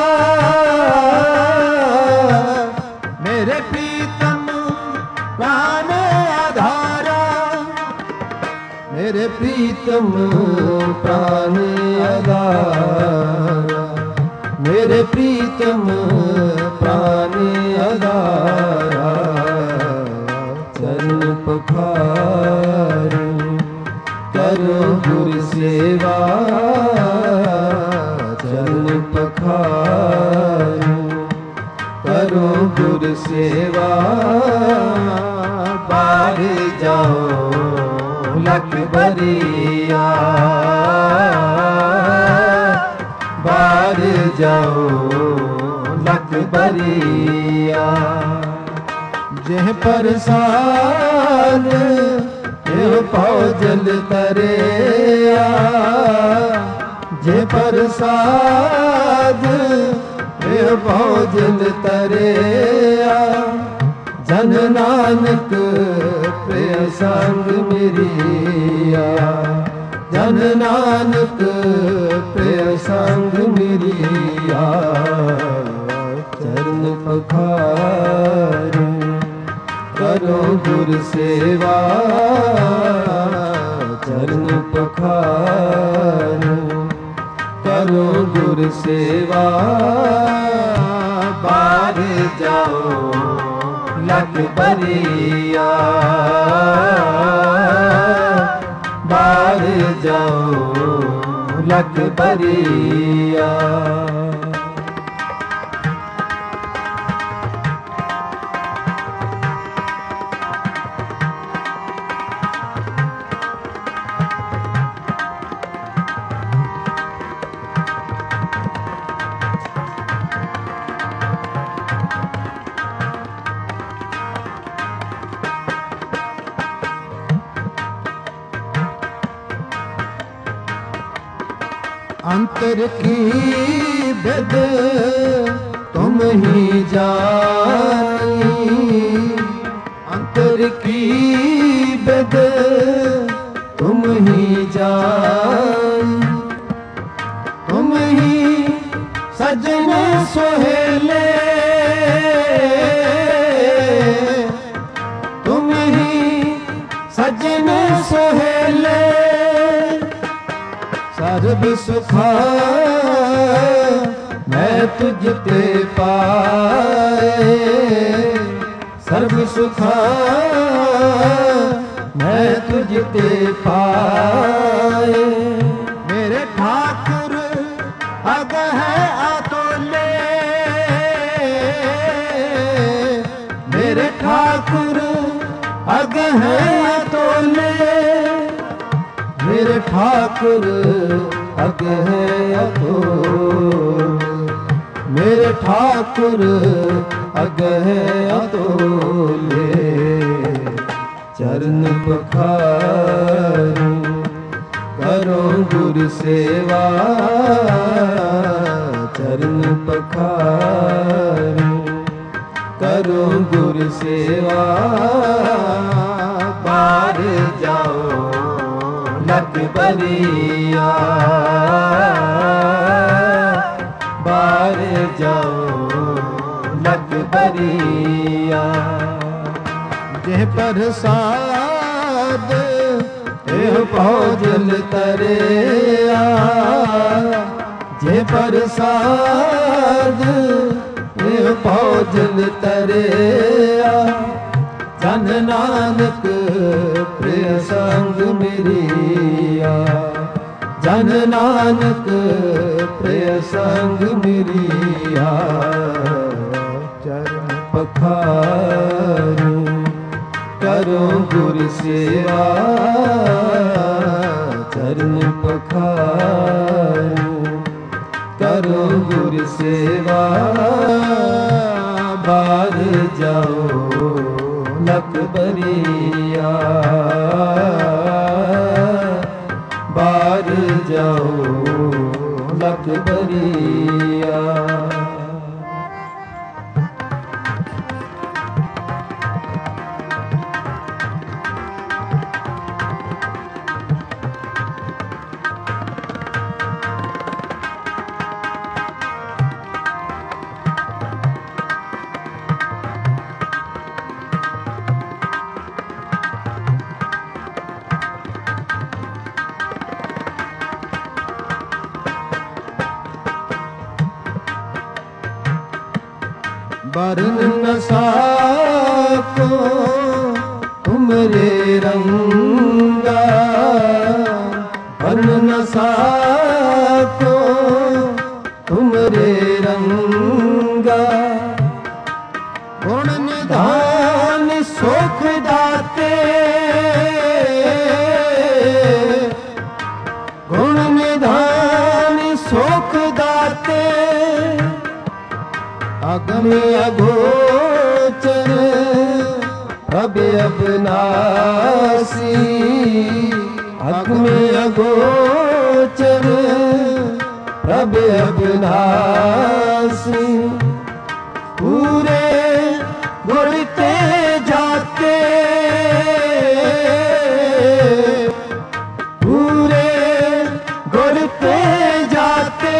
मेरे प्रीतम प्राण आधारा मेरे प्रीतम प्राण आधारा मेरे प्रीतम प्राण आधारा चरण पखार करो गुर सेवा चरण पखार करो गुर सेवा बार जाओ लख बरिया बार जाओ लख बरिया जह प्रसाद यह भोजल तरे जे प्रसाद यह भोजन तरे जन नानक प्रिय संग मिरिया जन नानक प्रिय संग मिरिया चरण पखार करो गुर सेवा चरण पखार करो गुर सेवा बार जाओ लख बरिया बार जाओ लख बरिया। अंतर की बेद तुम ही जानी, अंतर की बेद तुम ही जानी, तुम ही सजन सोहेले, तुम ही सजन सोहेले, सर्ब सुखा मैं तुझ ते पाए, सर्ब सुखा मैं तुझ ते पाए। मेरे ठाकुर अग है अतुल्य, मेरे ठाकुर अग है अतुल्य, मेरे ठाकुर अग है अतुल्य, मेरे ठाकुर अग है अतुल्य। चरण पखारूं करो गुरु सेवा, चरण पखारूं करो गुरु सेवा। बार जाओ लख बरिया, बार जाओ लख बरिया। जे प्रसाद एह भोजन तरिया, जे प्रसाद एह भोजन तरिया। जन नानक प्रिय संग मिरिया, जन नानक प्रिय संग मिरिया। चरण पखारूं करो गुरु सेवा, चरण पखारूं करो गुरु सेवा। बार जाओ लख बरिया, बार जाओ लख बरिया। वर्ण न साको तुमरे रंगा, वर्ण न साको तुमरे रंगा। गुण निधान सुख दाते, गुण निधान सुख दाते। अगम अगोचर प्रभ अविनाशी, अगम अगोचर प्रभ अविनाशी। पूरे गुण ते जाते, पूरे गुण ते जाते।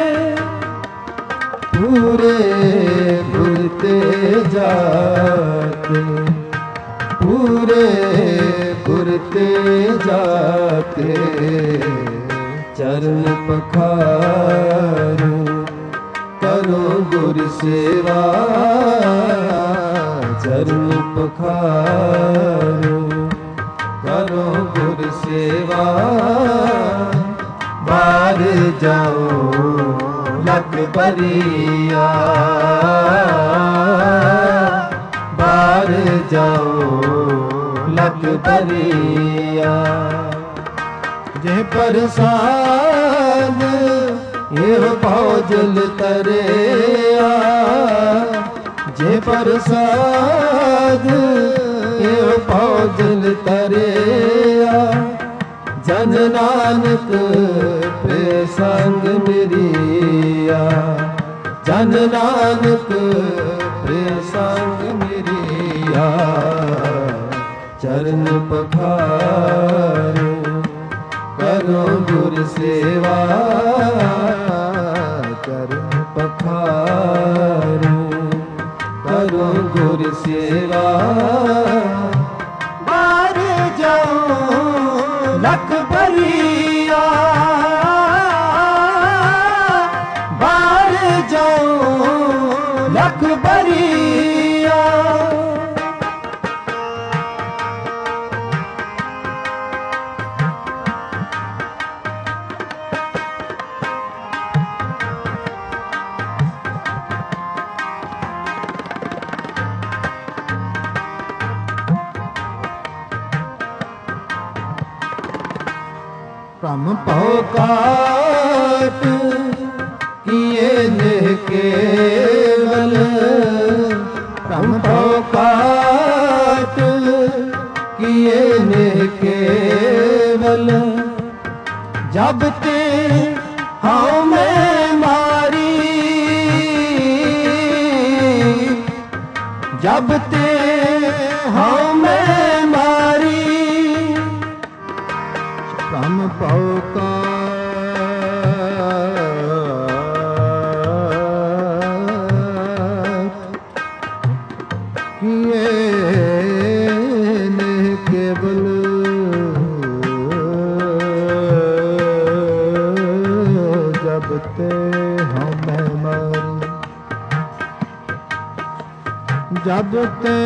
पूरे गुर ते जाते, पूरे गुर ते जाते। चरण पखारूं करो गुर सेवा, चरण पखारूं करो गुर सेवा बार जाओ लख बरिया बार जाओ लख बरिया जे प्रसाद ये भौजल तरिया जे प्रसाद ये भौजल तरिया जन नानक प्रसंग मिरिया जन नानक प्रसंग मिरिया चरण पखार करो गुर सेवा चरण पखार करो गुर सेवा बार जाओ लख बरिया बार जाओ लख बरिया ब्रह्म पौकाट किए ने केवल ब्रह्म पौकाट किए ने केवल जब ते हाँ मैं मारी जब ते हाँ मैं मारी ब्रह्म पौका किए ने केवल जब ते हमें मारी जब ते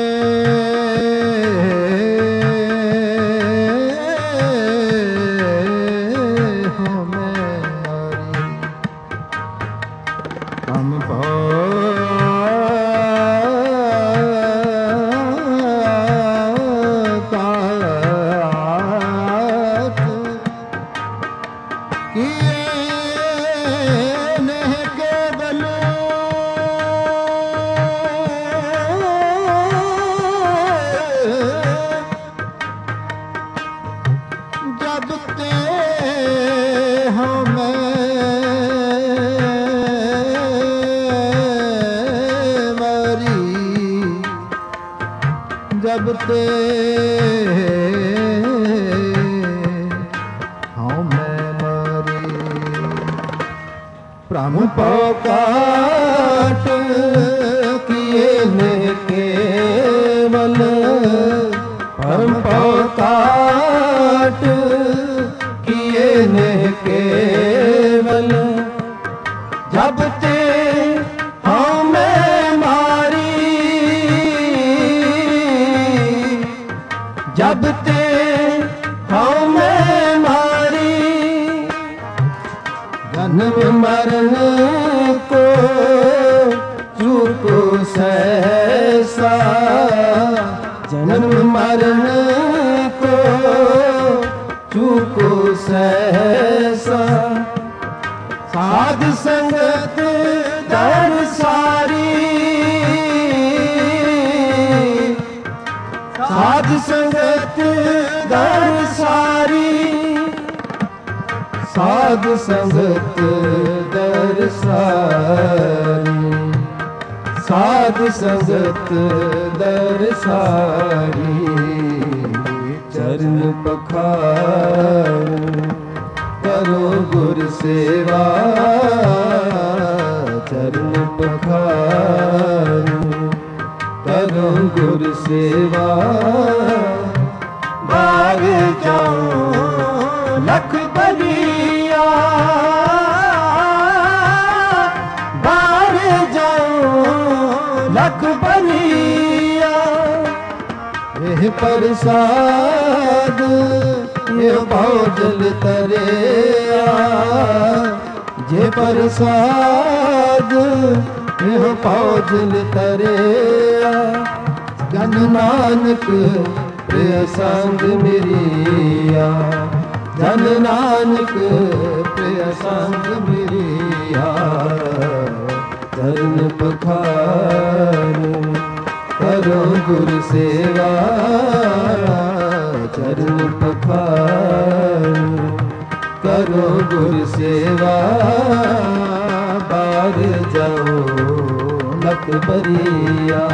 जब ते हाँ मैं मारी ब्रह्म पौकाट किए ने केवल ब्रह्म पौकाट किए ने केवल जब ते हाँ मैं मारी जब ते हाँ मैं मारी जन्म मरण को चूको सहसा जन्म मरण को चूको सहसा साध संगत दर सारी साध संगत दर सारी साध संगत दर सारी साध संगत दर सारी चरण पखार करो गुर सेवा चरण पखार करो गुर सेवा बाग जाओ लख बरिया बार जाओ लख बरिया ਇਹ ਪ੍ਰਸਾਦ ਇਹ ਭੋਜਨ ਤਰਿਆ ਜੇ ਪ੍ਰਸਾਦ ਇਹ ਭੋਜਨ ਤਰਿਆ ਜਨ ਨਾਨਕ ਪ੍ਰਿਯ ਸੰਗ ਮੇਰੀਆ ਜਨ ਨਾਨਕ ਪ੍ਰਿਯ ਸੰਗ ਮੇਰੀਆ ਚਰਨ ਪਖਾਰ ਕਰੋ ਗੁਰ ਸੇਵਾ ਚਰਨ ਪਖਾਰ ਕਰੋ ਗੁਰ ਸੇਵਾ ਬਾਰ ਜਾਓ ਲਖ ਬਰੀਆ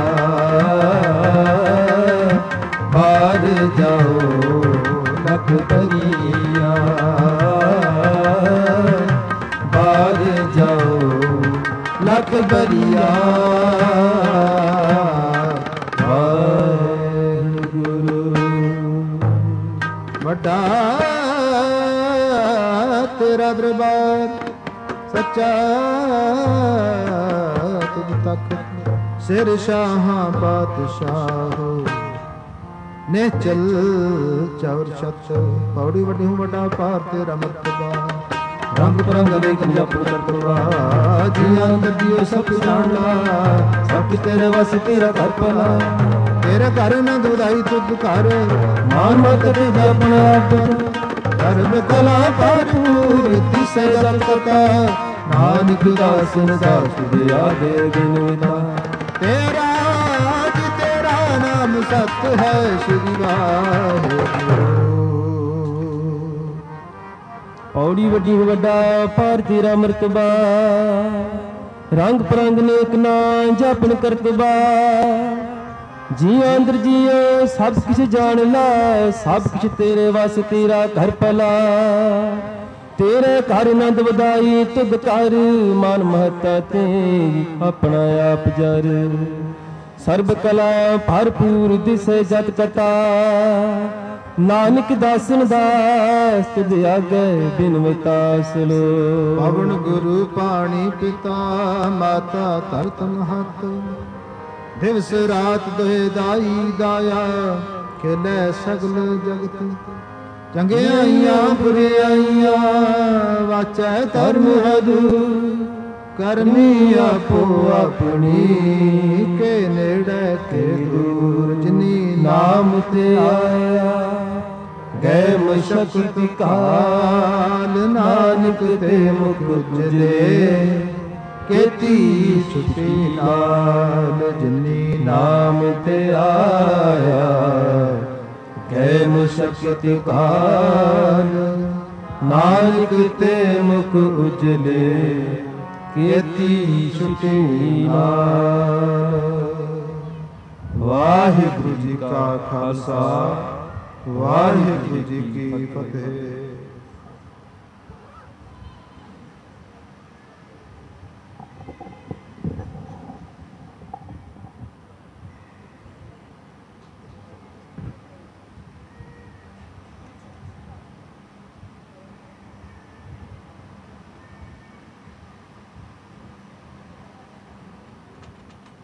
ਬਾਰ ਜਾਓ ਲਖ ਬਰੀਆ ਬਾਰ ਜਾਓ ਲਖ ਬਰੀਆ ਵਾਹਿਗੁਰੂ ਵੱਡਾ ਤੇਰਾ ਦਰਬਾਰ ਸੱਚਾ ਤੁਧ ਤੱਕ ਸਿਰ ਸ਼ਾਹਾਂ ਬਾਦਸ਼ਾਹੋ ਨੇ ਚਲ ਚੌਰ ਛਤ ਪੌੜੀ ਵੱਡੀ ਹੂੰ ਵੱਡਾ ਪਾਰ ਤੇਰਾ ਮਰਤਬਾ ਰੰਗ ਬਰੰਗ ਅਨੇਕ ਜਪ ਕਰਤਵਾ ਜੀਆਂ ਗੱਡੀਓ ਸਭ ਜਾਣਦਾ ਸਭ ਤੇਰੇ ਵਸ ਤੇਰਾ ਘਰ ਭਲਾ ਤੇਰੇ ਘਰ ਨ ਦੁਦਾਈ ਤੁਧ ਘਰ ਮਾਨ ਮਤ ਤੇ ਆਪਣਾ ਆਪ ਧਰਮ ਕਲਾ ਭਰਪੂਰ ਤਿਸੈ ਜਗਤਾ ਨਾਨਕ ਦਾਸ ਦਾਸ ਦੇ ਆਗੇ ਬਿਨਵਿਦਾ ਤੇਰਾ ਜੀ ਤੇਰਾ ਨਾਮ ਸਤ ਹੈ ਸ਼੍ਰੀ ਵਾਹਿਗੁਰੂ ਪੌੜੀ ਵੱਡੀ ਵੱਡਾ ਪਾਰ ਤੇਰਾ ਮਰਤਬਾ ਰੰਗ ਪਰੰਗ ਨੇਕ ਨਾ ਜਪਨ ਕਰਤਬਾ ਜੀ ਅੰਦਰ ਜੀਓ ਸਭ ਕੁਛ ਜਾਣ ਲਾ ਸਭ ਕੁਛ ਤੇਰੇ ਵਸ ਤੇਰਾ ਘਰ ਭਲਾ ਤੇਰੇ ਘਰ ਆਨੰਦ ਵਧਾਈ ਤੁਧ ਕਰ ਮਨ ਮਹਤਾ ਤੇ ਆਪਣਾ ਆਪ ਜਰ ਸਰਬ ਕਲਾ ਭਰਪੂਰ ਦਿਸੇ ਜਤ ਕਟਾ ਨਾਨਕ ਦਾਸਨ ਦਾਸ ਤੁਧ ਆਗੇ ਬਿਨਵਤਾ ਸੁਲੋ ਪਵਨ ਗੁਰੂ ਪਾਣੀ ਪਿਤਾ ਮਾਤਾ ਧਰਤ ਮਹਤ ਦਿਵਸ ਰਾਤ ਦੋਇ ਦਾਈ ਦਾਇਆ ਖੇਲੇ ਸਗਲ ਜਗਤ ਚੰਗਿਆਈਆਂ ਬੁਰਿਆਈਆਂ ਵਾਚੈ ਧਰਮ ਹਦੂ ਕਰਨੀ ਆਪੋ ਆਪਣੀ ਕੇ ਨੇੜੇ ਕੇ ਦੂਰ ਜਿਨੀ ਨਾਮ ਤੇ ਆਇਆ ਗਏ ਮਸ਼ਕਤ ਕਾਲ ਨਾਨਕ ਤੇ ਮੁਖ ਉਜਲੇ ਕੀਤੀ ਛੁਟੀ ਨਾਲ ਜਿਨੀ ਨਾਮ ਤੇ ਆਇਆ ਗਏ ਮਸ਼ਕਤ ਕਾਲ ਨਾਨਕ ਤੇ ਮੁਖ ਉਜਲੇ ਕੀਤੀ ਛੁਟੀ ਨਾਲ ਵਾਹਿਗੁਰੂ ਜੀ ਕਾ ਖਾਲਸਾ ਵਾਹਿਗੁਰੂ ਜੀ ਕੀ ਫਤਿਹ।